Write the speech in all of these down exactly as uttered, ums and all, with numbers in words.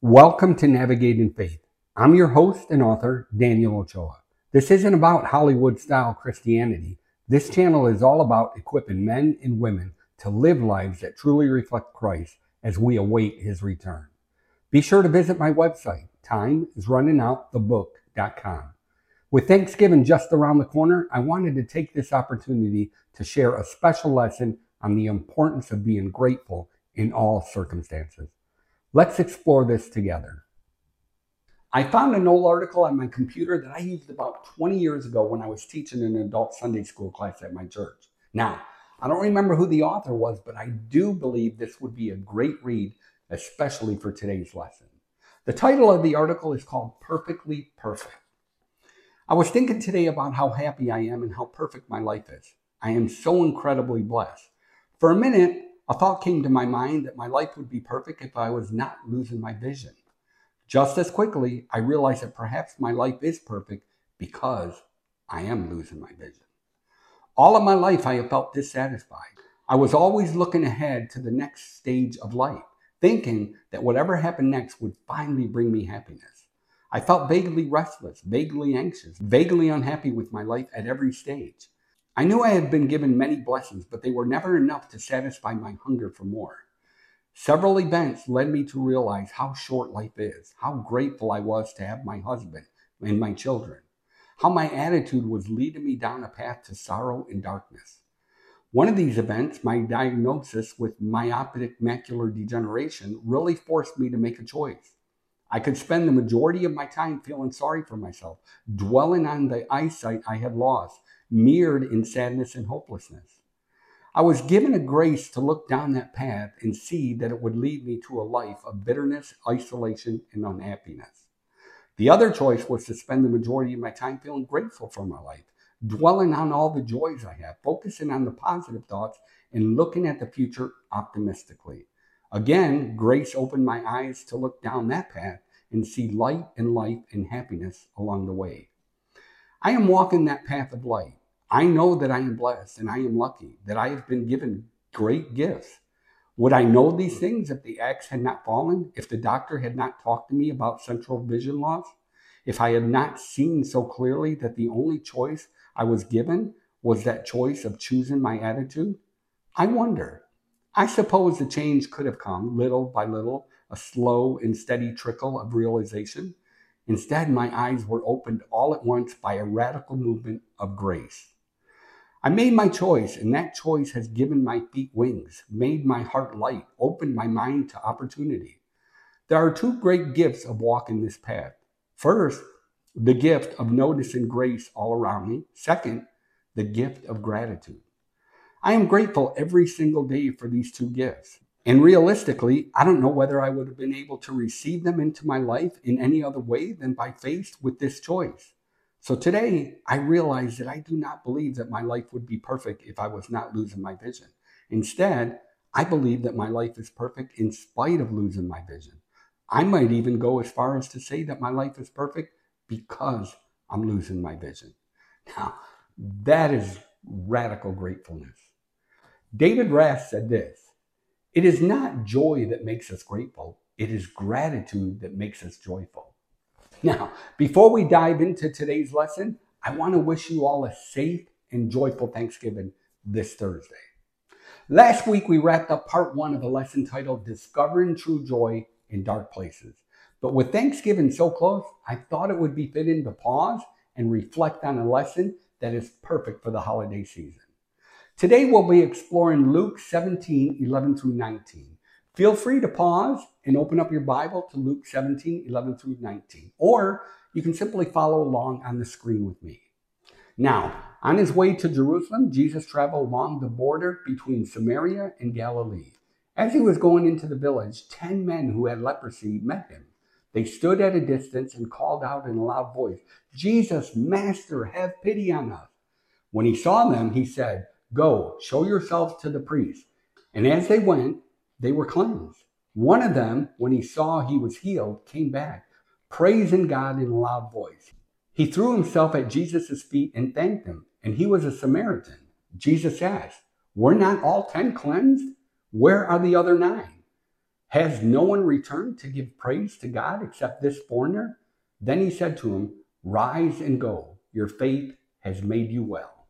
Welcome to Navigating Faith. I'm your host and author, Daniel Ochoa. This isn't about Hollywood-style Christianity. This channel is all about equipping men and women to live lives that truly reflect Christ as we await his return. Be sure to visit my website, time is running out the book dot com. With Thanksgiving just around the corner, I wanted to take this opportunity to share a special lesson on the importance of being grateful in all circumstances. Let's explore this together. I found an old article on my computer that I used about twenty years ago when I was teaching an adult Sunday school class at my church. Now, I don't remember who the author was, but I do believe this would be a great read, especially for today's lesson. The title of the article is called Perfectly Perfect. I was thinking today about how happy I am and how perfect my life is. I am so incredibly blessed. For a minute, a thought came to my mind that my life would be perfect if I was not losing my vision. Just as quickly, I realized that perhaps my life is perfect because I am losing my vision. All of my life, I have felt dissatisfied. I was always looking ahead to the next stage of life, thinking that whatever happened next would finally bring me happiness. I felt vaguely restless, vaguely anxious, vaguely unhappy with my life at every stage. I knew I had been given many blessings, but they were never enough to satisfy my hunger for more. Several events led me to realize how short life is, how grateful I was to have my husband and my children, how my attitude was leading me down a path to sorrow and darkness. One of these events, my diagnosis with myopic macular degeneration, really forced me to make a choice. I could spend the majority of my time feeling sorry for myself, dwelling on the eyesight I had lost, mirrored in sadness and hopelessness. I was given a grace to look down that path and see that it would lead me to a life of bitterness, isolation, and unhappiness. The other choice was to spend the majority of my time feeling grateful for my life, dwelling on all the joys I have, focusing on the positive thoughts, and looking at the future optimistically. Again, grace opened my eyes to look down that path and see light and life and happiness along the way. I am walking that path of light. I know that I am blessed and I am lucky, that I have been given great gifts. Would I know these things if the axe had not fallen, if the doctor had not talked to me about central vision loss, if I had not seen so clearly that the only choice I was given was that choice of choosing my attitude? I wonder. I suppose the change could have come little by little, a slow and steady trickle of realization. Instead, my eyes were opened all at once by a radical movement of grace. I made my choice, and that choice has given my feet wings, made my heart light, opened my mind to opportunity. There are two great gifts of walking this path. First, the gift of noticing grace all around me. Second, the gift of gratitude. I am grateful every single day for these two gifts. And realistically, I don't know whether I would have been able to receive them into my life in any other way than by faced with this choice. So today, I realize that I do not believe that my life would be perfect if I was not losing my vision. Instead, I believe that my life is perfect in spite of losing my vision. I might even go as far as to say that my life is perfect because I'm losing my vision. Now, that is radical gratefulness. David Rath said this, "It is not joy that makes us grateful. It is gratitude that makes us joyful." Now, before we dive into today's lesson, I want to wish you all a safe and joyful Thanksgiving this Thursday. Last week, we wrapped up part one of a lesson titled Discovering True Joy in Dark Places. But with Thanksgiving so close, I thought it would be fitting to pause and reflect on a lesson that is perfect for the holiday season. Today, we'll be exploring Luke seventeen, eleven through nineteen. Feel free to pause and open up your Bible to Luke seventeen, eleven through nineteen, or you can simply follow along on the screen with me. Now, on his way to Jerusalem, Jesus traveled along the border between Samaria and Galilee. As he was going into the village, ten men who had leprosy met him. They stood at a distance and called out in a loud voice, "Jesus, Master, have pity on us." When he saw them, he said, "Go, show yourselves to the priest." And as they went, they were cleansed. One of them, when he saw he was healed, came back, praising God in a loud voice. He threw himself at Jesus' feet and thanked him, and he was a Samaritan. Jesus asked, "Were not all ten cleansed? Where are the other nine? Has no one returned to give praise to God except this foreigner? Then he said to him, rise and go. Your faith has made you well.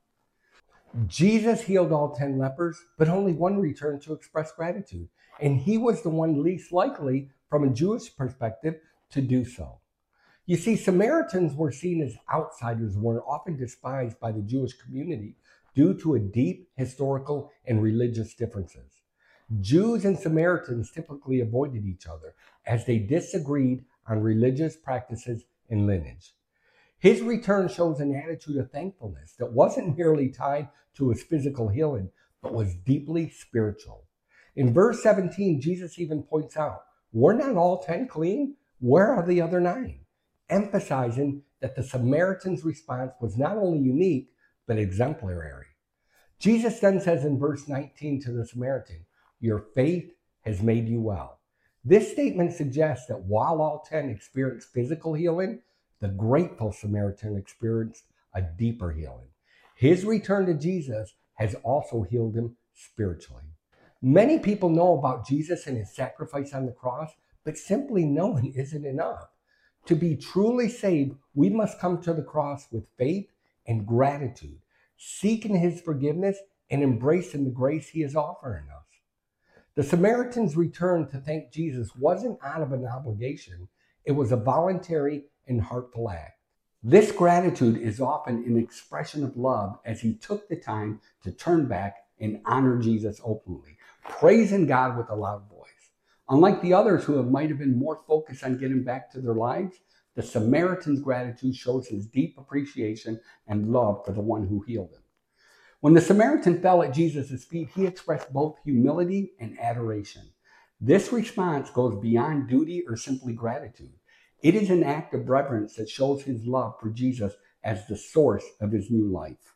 Jesus healed all ten lepers, but only one returned to express gratitude. And he was the one least likely, from a Jewish perspective, to do so. You see, Samaritans were seen as outsiders and were often despised by the Jewish community due to a deep historical and religious differences. Jews and Samaritans typically avoided each other as they disagreed on religious practices and lineage. His return shows an attitude of thankfulness that wasn't merely tied to his physical healing, but was deeply spiritual. In verse seventeen, Jesus even points out, were not all ten clean? Where are the other nine? Emphasizing that the Samaritan's response was not only unique, but exemplary. Jesus then says in verse nineteen to the Samaritan, your faith has made you well. This statement suggests that while all ten experienced physical healing, the grateful Samaritan experienced a deeper healing. His return to Jesus has also healed him spiritually. Many people know about Jesus and his sacrifice on the cross, but simply knowing isn't enough. To be truly saved, we must come to the cross with faith and gratitude, seeking his forgiveness and embracing the grace he is offering us. The Samaritan's return to thank Jesus wasn't out of an obligation. It was a voluntary and heartful act. This gratitude is often an expression of love as he took the time to turn back and honor Jesus openly, praising God with a loud voice. Unlike the others who might have been more focused on getting back to their lives, the Samaritan's gratitude shows his deep appreciation and love for the one who healed him. When the Samaritan fell at Jesus' feet, he expressed both humility and adoration. This response goes beyond duty or simply gratitude. It is an act of reverence that shows his love for Jesus as the source of his new life.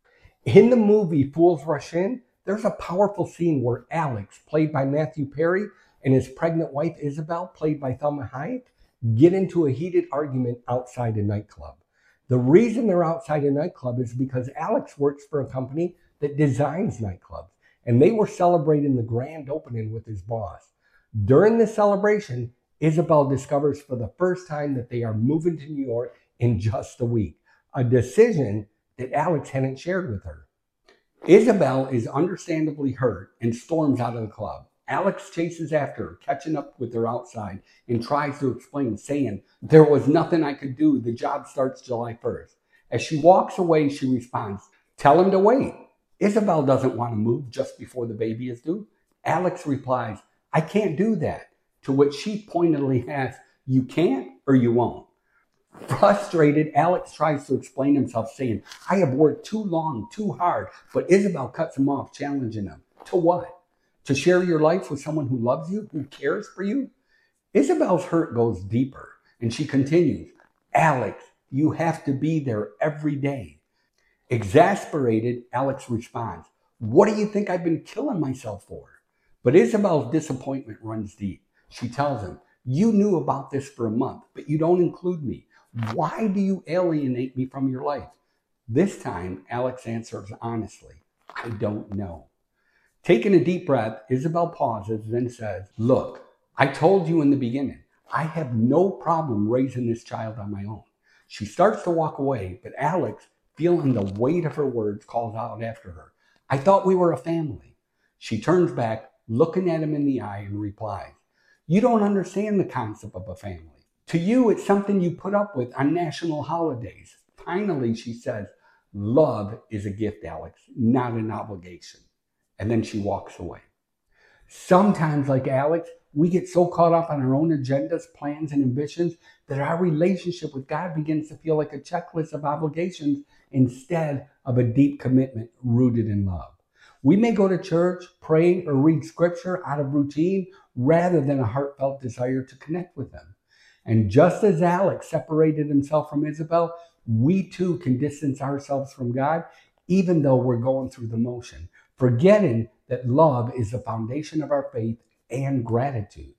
In the movie Fools Rush In, there's a powerful scene where Alex, played by Matthew Perry, and his pregnant wife Isabel, played by Thelma Hayek, get into a heated argument outside a nightclub. The reason they're outside a nightclub is because Alex works for a company that designs nightclubs, and they were celebrating the grand opening with his boss. During this celebration, Isabel discovers for the first time that they are moving to New York in just a week, a decision that Alex hadn't shared with her. Isabel is understandably hurt and storms out of the club. Alex chases after her, catching up with her outside, and tries to explain, saying, there was nothing I could do. The job starts July first. As she walks away, she responds, tell him to wait. Isabel doesn't want to move just before the baby is due. Alex replies, I can't do that. To which she pointedly asks, you can't or you won't? Frustrated, Alex tries to explain himself, saying, I have worked too long, too hard. But Isabel cuts him off, challenging him. To what? To share your life with someone who loves you, who cares for you? Isabel's hurt goes deeper, and she continues, Alex, you have to be there every day. Exasperated, Alex responds, what do you think I've been killing myself for? But Isabel's disappointment runs deep. She tells him, you knew about this for a month, but you don't include me. Why do you alienate me from your life? This time, Alex answers honestly, I don't know. Taking a deep breath, Isabel pauses, then says, look, I told you in the beginning, I have no problem raising this child on my own. She starts to walk away, but Alex, feeling the weight of her words, calls out after her, I thought we were a family. She turns back, looking at him in the eye, and replies, you don't understand the concept of a family. To you, it's something you put up with on national holidays. Finally, she says, love is a gift, Alex, not an obligation. And then she walks away. Sometimes, like Alex, we get so caught up on our own agendas, plans, and ambitions that our relationship with God begins to feel like a checklist of obligations instead of a deep commitment rooted in love. We may go to church, pray, or read scripture out of routine rather than a heartfelt desire to connect with Him. And just as Alex separated himself from Isabel, we too can distance ourselves from God, even though we're going through the motion, forgetting that love is the foundation of our faith and gratitude.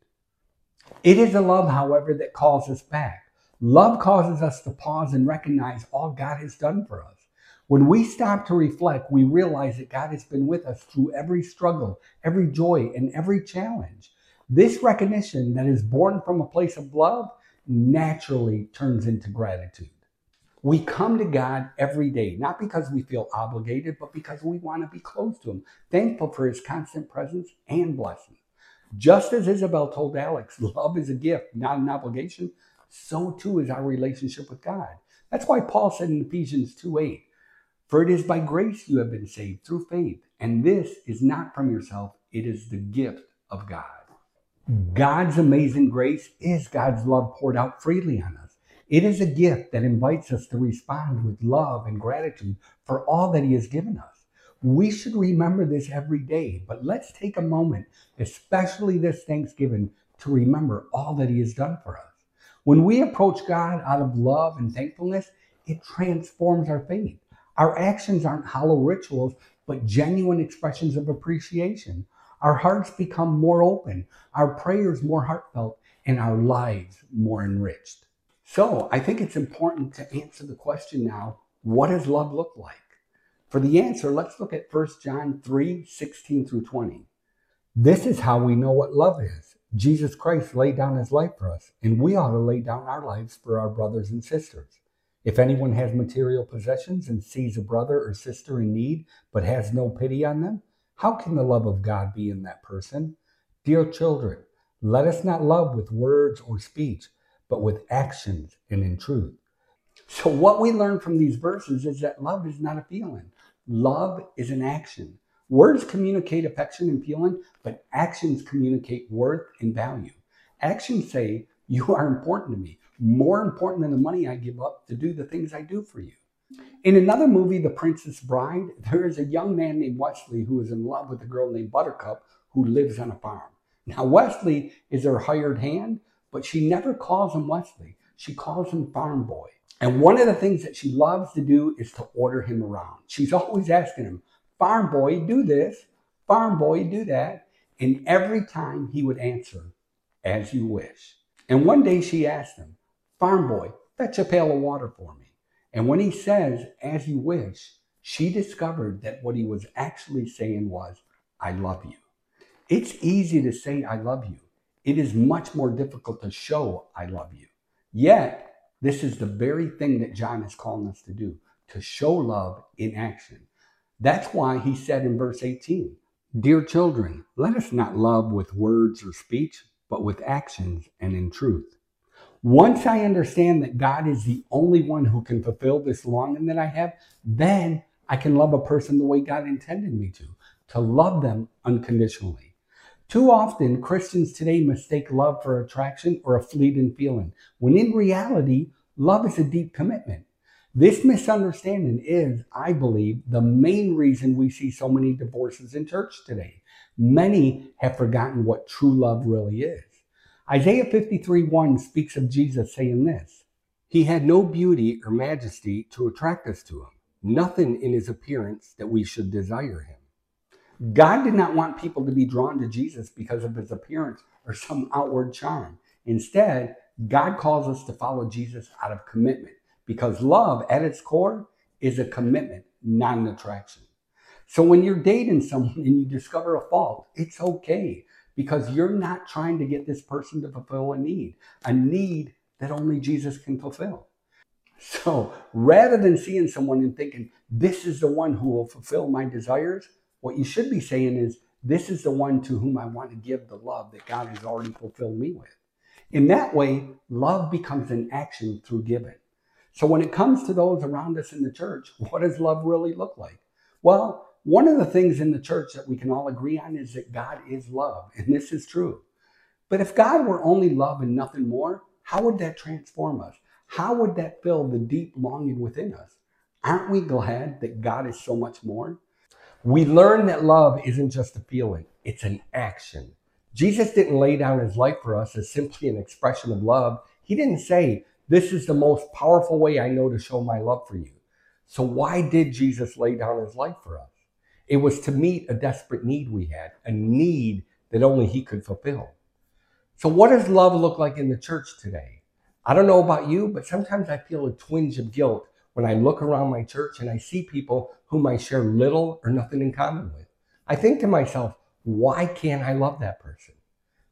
It is a love, however, that calls us back. Love causes us to pause and recognize all God has done for us. When we stop to reflect, we realize that God has been with us through every struggle, every joy, and every challenge. This recognition that is born from a place of love naturally turns into gratitude. We come to God every day, not because we feel obligated, but because we want to be close to him, thankful for his constant presence and blessing. Just as Isabel told Alex, love is a gift, not an obligation, so too is our relationship with God. That's why Paul said in Ephesians two eight, for it is by grace you have been saved through faith, and this is not from yourself, it is the gift of God. God's amazing grace is God's love poured out freely on us. It is a gift that invites us to respond with love and gratitude for all that he has given us. We should remember this every day, but let's take a moment, especially this Thanksgiving, to remember all that he has done for us. When we approach God out of love and thankfulness, it transforms our faith. Our actions aren't hollow rituals, but genuine expressions of appreciation. Our hearts become more open, our prayers more heartfelt, and our lives more enriched. So I think it's important to answer the question now, what does love look like? For the answer, let's look at First John three sixteen through twenty. This is how we know what love is. Jesus Christ laid down his life for us, and we ought to lay down our lives for our brothers and sisters. If anyone has material possessions and sees a brother or sister in need, but has no pity on them, how can the love of God be in that person? Dear children, let us not love with words or speech, but with actions and in truth. So what we learn from these verses is that love is not a feeling. Love is an action. Words communicate affection and feeling, but actions communicate worth and value. Actions say, you are important to me, more important than the money I give up to do the things I do for you. In another movie, The Princess Bride, there is a young man named Wesley who is in love with a girl named Buttercup who lives on a farm. Now, Wesley is her hired hand, but she never calls him Wesley. She calls him Farm Boy. And one of the things that she loves to do is to order him around. She's always asking him, Farm Boy, do this. Farm Boy, do that. And every time he would answer, as you wish. And one day she asked him, Farm Boy, fetch a pail of water for me. And when he says, as you wish, she discovered that what he was actually saying was, I love you. It's easy to say, I love you. It is much more difficult to show I love you. Yet, this is the very thing that John is calling us to do, to show love in action. That's why he said in verse eighteen, Dear children, let us not love with words or speech, but with actions and in truth. Once I understand that God is the only one who can fulfill this longing that I have, then I can love a person the way God intended me to, to love them unconditionally. Too often, Christians today mistake love for attraction or a fleeting feeling, when in reality, love is a deep commitment. This misunderstanding is, I believe, the main reason we see so many divorces in church today. Many have forgotten what true love really is. Isaiah fifty-three one speaks of Jesus saying this, He had no beauty or majesty to attract us to him, nothing in his appearance that we should desire him. God did not want people to be drawn to Jesus because of his appearance or some outward charm. Instead, God calls us to follow Jesus out of commitment, because love at its core is a commitment, not an attraction. So when you're dating someone and you discover a fault, it's okay, because you're not trying to get this person to fulfill a need, a need that only Jesus can fulfill. So rather than seeing someone and thinking, this is the one who will fulfill my desires, what you should be saying is, this is the one to whom I want to give the love that God has already fulfilled me with. In that way, love becomes an action through giving. So when it comes to those around us in the church, what does love really look like? Well, one of the things in the church that we can all agree on is that God is love, and this is true. But if God were only love and nothing more, how would that transform us? How would that fill the deep longing within us? Aren't we glad that God is so much more? We learn that love isn't just a feeling, it's an action. Jesus didn't lay down his life for us as simply an expression of love. He didn't say, this is the most powerful way I know to show my love for you. So why did Jesus lay down his life for us? It was to meet a desperate need we had, a need that only he could fulfill. So what does love look like in the church today? I don't know about you, but sometimes I feel a twinge of guilt when I look around my church and I see people whom I share little or nothing in common with. I think to myself, why can't I love that person?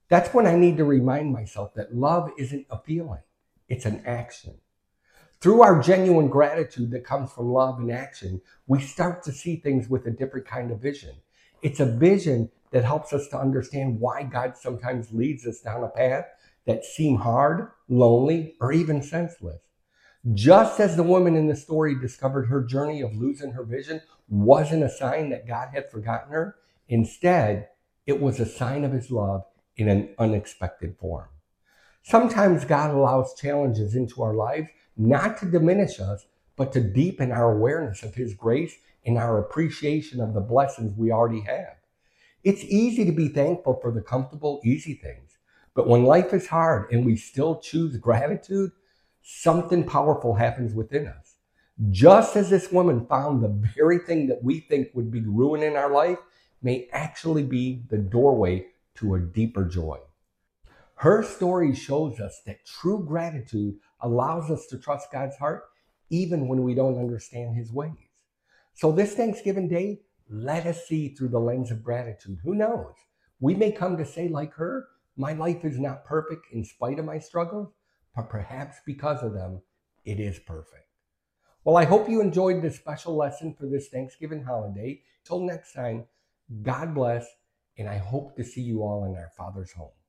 That's when I need to remind myself that love isn't a feeling, it's an action. Through our genuine gratitude that comes from love and action, we start to see things with a different kind of vision. It's a vision that helps us to understand why God sometimes leads us down a path that seem hard, lonely, or even senseless. Just as the woman in the story discovered her journey of losing her vision wasn't a sign that God had forgotten her, instead, it was a sign of his love in an unexpected form. Sometimes God allows challenges into our lives not to diminish us, but to deepen our awareness of his grace and our appreciation of the blessings we already have. It's easy to be thankful for the comfortable, easy things, but when life is hard and we still choose gratitude, something powerful happens within us. Just as this woman found the very thing that we think would be ruining our life may actually be the doorway to a deeper joy. Her story shows us that true gratitude allows us to trust God's heart even when we don't understand his ways. So this Thanksgiving Day, let us see through the lens of gratitude. Who knows? We may come to say, like her, my life is not perfect in spite of my struggles, but perhaps because of them, it is perfect. Well, I hope you enjoyed this special lesson for this Thanksgiving holiday. Till next time, God bless, and I hope to see you all in our Father's home.